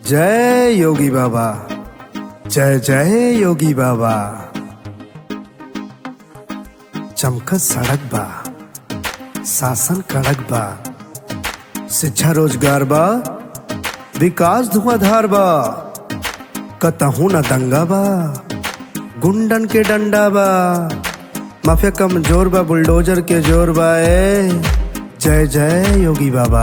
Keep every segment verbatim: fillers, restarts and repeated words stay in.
जय योगी बाबा, जय जय योगी बाबा। चमकत सड़क बा, शासन कड़क बा, शिक्षा रोजगार बा, विकास धुआंधार बा, कतहू न दंगा बा, गुंडन के डंडा बा, माफिया कमजोर बा, बुलडोजर के जोर बा। ए जय जय योगी बाबा।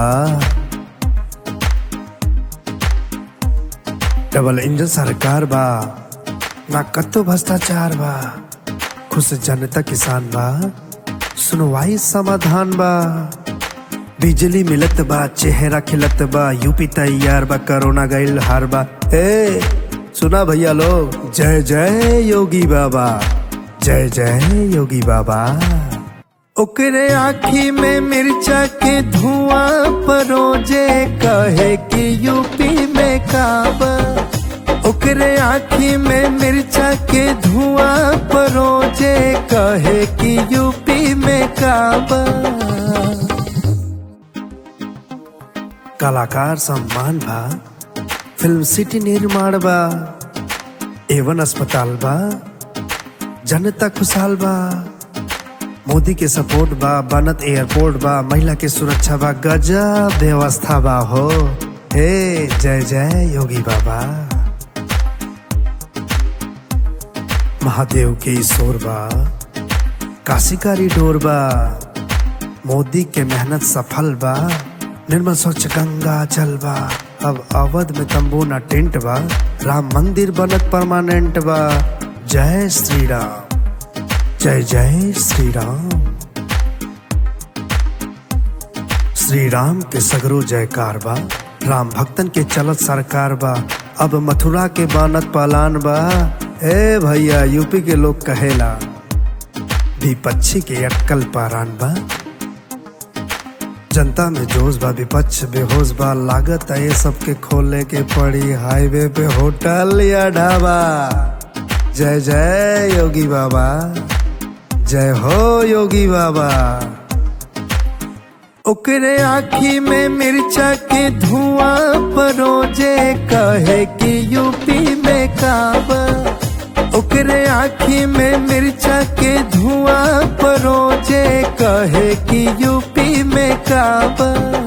डबल इंजन सरकार बा, ना कतो भ्रष्टाचार बा, खुश जनता किसान बा, सुनवाई समाधान बा, बिजली मिलत बा, चेहरा खिलत बा, यूपी तैयार बा, कोरोना गइल हार बा। ए सुना भैया लोग, जय जय योगी बाबा, जय जय योगी बाबा। ओकरे आँखी में मिर्चा के धुआं परोजे, कहे कि यूपी में काबा। ओकरे आँखी में मिर्चा के धुआं परोजे, कहे कि यूपी में काबा। कलाकार सम्मान बा, फिल्म सिटी निर्माण बा, एवन अस्पताल बा, जनता खुशहाल बा, मोदी के सपोर्ट बा, बनत एयरपोर्ट बा, महिला के सुरक्षा बा, गजब व्यवस्था बा हो। हे जय जय योगी बाबा। महादेव के ईश्वर बा, काशी कॉरिडोर बा, मोदी के मेहनत सफल बा, निर्मल स्वच्छ गंगा जल बा, अब अवध में तंबू न टेंट बा, राम मंदिर बनत परमानेंट बा। जय श्री राम, जय जय श्री राम। श्री राम के सगरो जयकार बा, राम भक्तन के चलत सरकार बा, अब मथुरा के बानत पालान बा। ए भैया यूपी के लोग कहेला, विपक्षी के अटकल पारान बा, जनता में जोश बा, विपक्ष बेहोश बा, लागत है सबके खोले के पड़ी, हाईवे पे होटल या ढाबा। जय जय योगी बाबा, जय हो योगी बाबा। ओकरे आँखी में मिर्चा के धुआं परोजे, कहे कि यूपी में काबा। ओकरे आँखी में मिर्चा के धुआं परोजे, कहे कि यूपी में काबा।